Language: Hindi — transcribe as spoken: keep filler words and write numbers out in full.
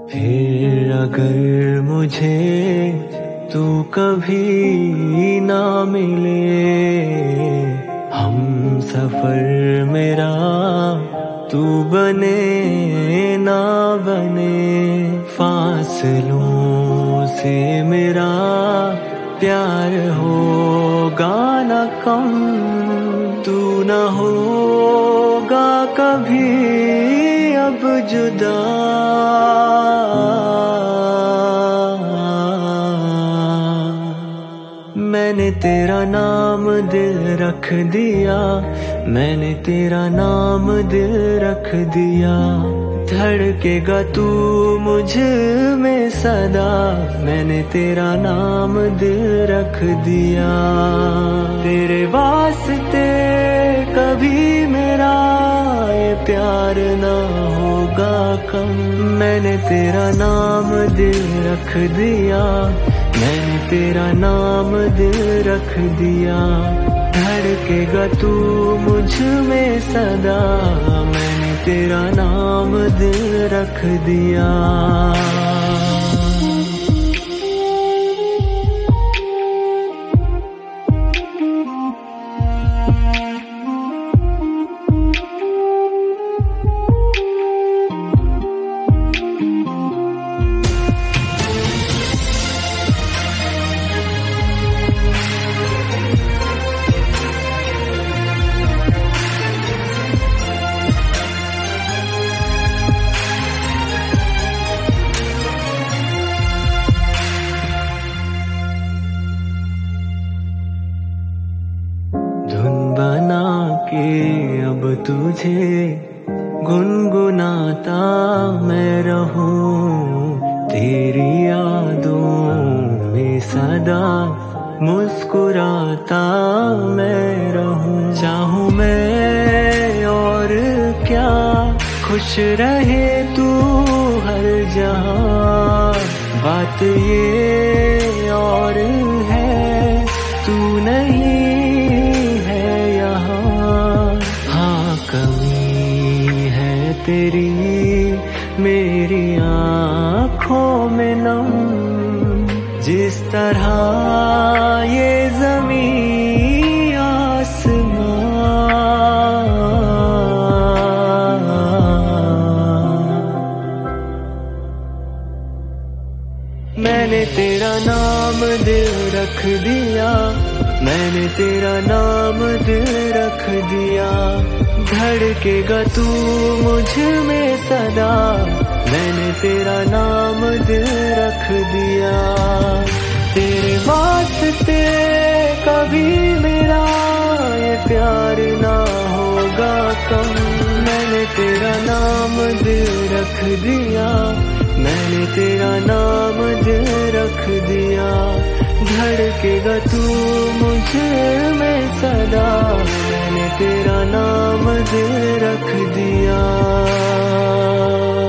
फिर अगर मुझे तू कभी ना मिले, हम सफर मेरा तू बने ना बने, फासलों से मेरा प्यार होगा न कम, तू न होगा कभी अब जुदा। मैंने तेरा नाम दिल रख दिया, मैंने तेरा नाम दिल रख दिया, धड़केगा तू मुझ में सदा, मैंने तेरा नाम दिल रख दिया। तेरे वास्ते कभी मेरा ये प्यार ना होगा कम, मैंने तेरा नाम दिल रख दिया, मैंने तेरा नाम दिल रख दिया, धड़केगा तू मुझ में सदा, मैंने तेरा नाम दिल रख दिया। धुन बना के अब तुझे गुनगुनाता मैं रहूं, तेरी यादों में सदा मुस्कुराता मैं रहूं। चाहूं मैं और क्या, खुश रहे तू हर जहां, बात ये और है तू नहीं तेरी मेरी आँखों में नम, जिस तरह ये ज़मीं आसमां, मैंने तेरा नाम दिल रख दिया, मैंने तेरा नाम दिल रख दिया, धड़केगा तू मुझ में सदा, मैंने तेरा नाम दिल रख दिया। तेरे वास्ते कभी मेरा ये प्यार ना होगा कम, मैंने तेरा नाम दिल रख दिया, मैंने तेरा नाम दिल रख दिया, धड़केगा तू मुझ में सदा, मैंने तेरा नाम दिल रख दिया।